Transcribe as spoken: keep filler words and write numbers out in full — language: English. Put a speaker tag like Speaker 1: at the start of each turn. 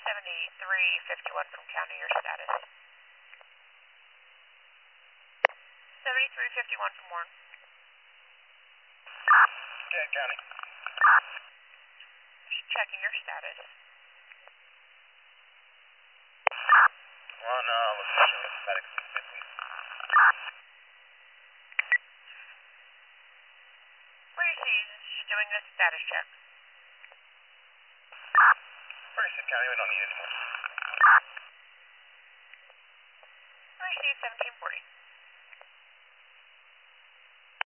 Speaker 1: seventy-three fifty-one from county, your status. seventy-three fifty-one from Warren.
Speaker 2: Okay, county.
Speaker 1: Just checking your status.
Speaker 2: On uh, location with static fifty.
Speaker 1: Reese's just doing a status check.
Speaker 2: Reese County, we don't need any more.
Speaker 1: Reese's seventeen forty.